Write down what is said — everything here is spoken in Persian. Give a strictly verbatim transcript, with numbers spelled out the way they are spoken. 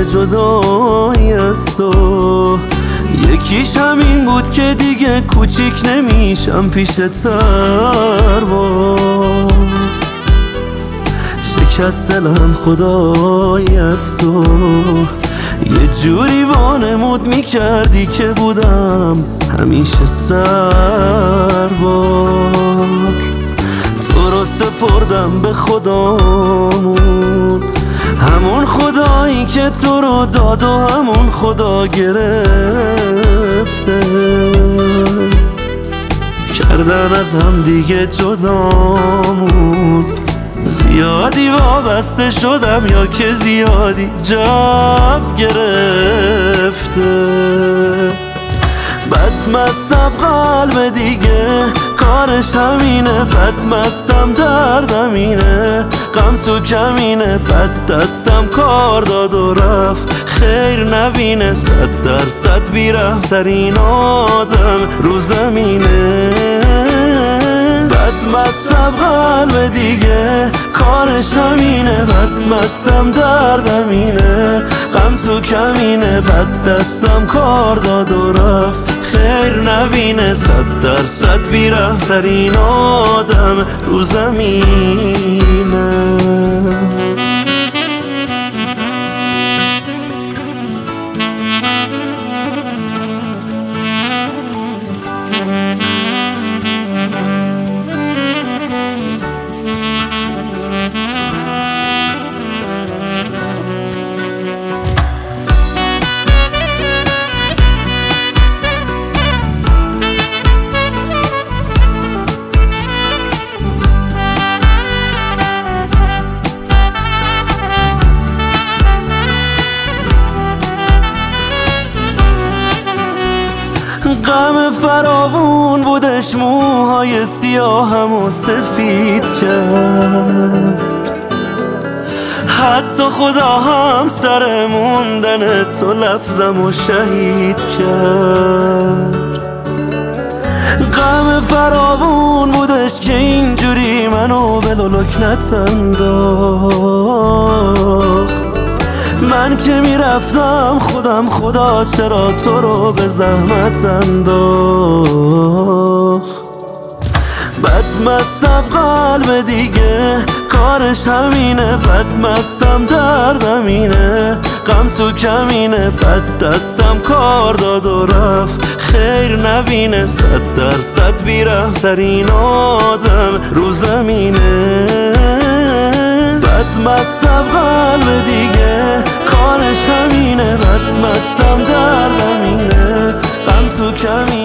جدایی از تو، یکیش همین بود که دیگه کوچیک نمیشم پیش تر با شکست دلم خدایی از تو، یه جوری وانمود میکردی که بودم همیشه سر با تو رو سپردم به خدامون، همون خدایی که تو رو داد و همون خدا گرفته، کردن از هم دیگه جدامون، زیادی وابسته شدم یا که زیادی جو گرفته، بدمستم قلب دیگه کارش همینه، بدمستم دردم اینه، غم تو کمینه، بد دستم کار داد و رفت خیر نبینه، صد درصد بی‌رحم‌ترین آدم رو زمینه، بدمستم قلب دیگه کارش همینه، بدمستم دردم اینه، غم تو کمینه، بد دستم کار داد و رفت خیر نبینه، صد درصد بی‌رحم‌ترین آدم رو زمینه. غم فراوون بودش، موهای سیاهم و سفید کرد، حتی خدا هم سر موندن تو لفظم و شهید کرد، غم فراوون بودش که اینجوری منو به لکنت انداخت، من که میرفتم خودم خدا چرا تو رو به زحمت انداخت، بدمستم قلب دیگه کارش همینه، بدمستم دردم اینه، غم تو کمینه، بد دستم کار داد و رفت خیر نبینه، صد درصد بی‌رحم‌ترین آدم رو زمینه، بدمستم قلب دیگه کارش همینه، بدمستم دردم اینه، غم تو کمینه.